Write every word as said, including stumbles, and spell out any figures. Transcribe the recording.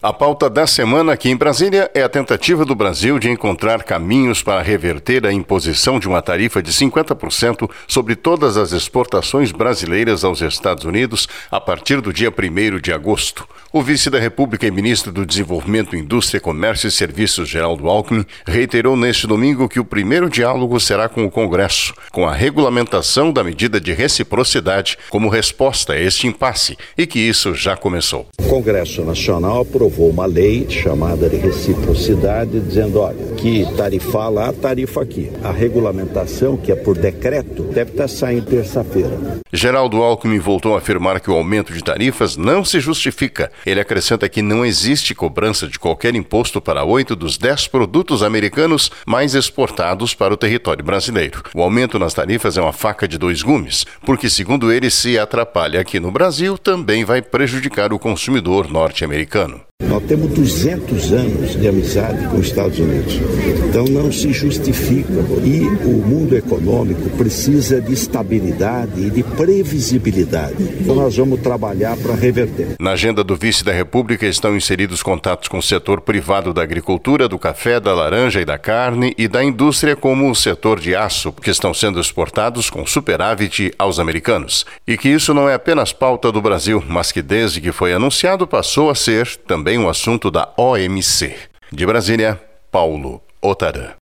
A pauta da semana aqui em Brasília é a tentativa do Brasil de encontrar caminhos para reverter a imposição de uma tarifa de cinquenta por cento sobre todas as exportações brasileiras aos Estados Unidos a partir do dia primeiro de agosto. O vice da República e ministro do Desenvolvimento, Indústria, Comércio e Serviços, Geraldo Alckmin, reiterou neste domingo que o primeiro diálogo será com o Congresso, com a regulamentação da medida de reciprocidade como resposta a este impasse, e que isso já começou. O Congresso Nacional aprovou uma lei chamada de reciprocidade, dizendo, olha, que tarifar lá, tarifa aqui. A regulamentação, que é por decreto, deve estar saindo terça-feira. Geraldo Alckmin voltou a afirmar que o aumento de tarifas não se justifica. Ele acrescenta que não existe cobrança de qualquer imposto para oito dos dez produtos americanos mais exportados para o território brasileiro. O aumento nas tarifas é uma faca de dois gumes, porque, segundo ele, se atrapalha aqui no Brasil, também vai prejudicar o consumidor norte-americano. Nós temos duzentos anos de amizade com os Estados Unidos, então não se justifica. E o mundo econômico precisa de estabilidade e de previsibilidade. Então nós vamos trabalhar para reverter. Na agenda do vice da República estão inseridos contatos com o setor privado da agricultura, do café, da laranja e da carne e da indústria, como o setor de aço, que estão sendo exportados com superávit aos americanos. E que isso não é apenas pauta do Brasil, mas que desde que foi anunciado passou a ser também um assunto da O M C. De Brasília, Paulo Otarã.